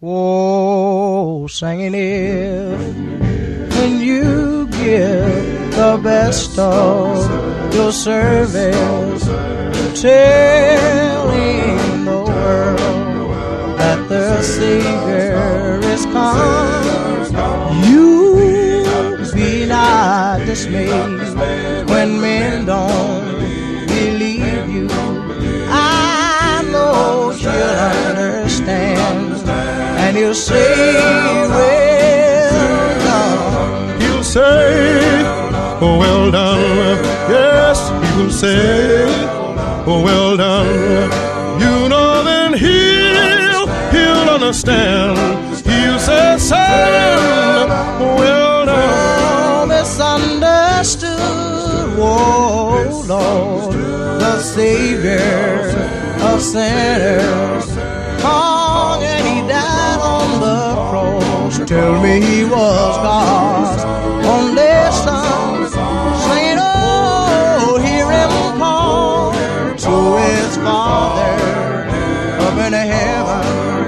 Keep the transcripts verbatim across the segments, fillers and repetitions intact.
Oh, singing if when you give the best of your service, telling the world that the Savior is come, you be not dismayed when men don't believe you. I know you'll understand, and you'll say, well done. He'll say, oh, well done. Yes, he will say, oh, well done. You know, then he'll, he'll understand. He'll say, son, well done. Misunderstood, whoa, Lord, the Savior of sinners. Oh, and he died on the cross. Tell me he was God's only son. Saying, oh, hear him call to his Father up in heaven,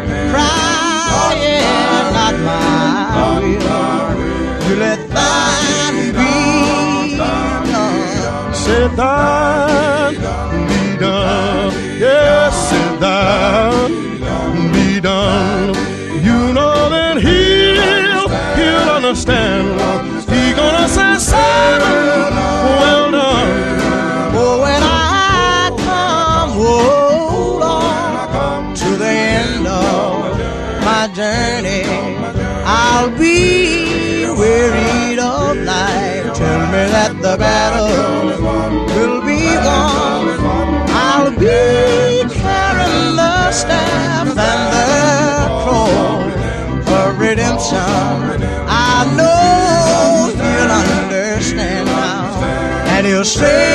crying, not my will, you let thine be done. Say thine be done. Yes, say thine be done. You know that he'll, he'll understand. He gonna say, son, well done. Oh, when I come, oh Lord, to the end of my journey, I'll be wearied of life. Tell me that the battle will be won. I'll be carrying the staff and the cross of redemption. I know he'll understand now, and he'll say,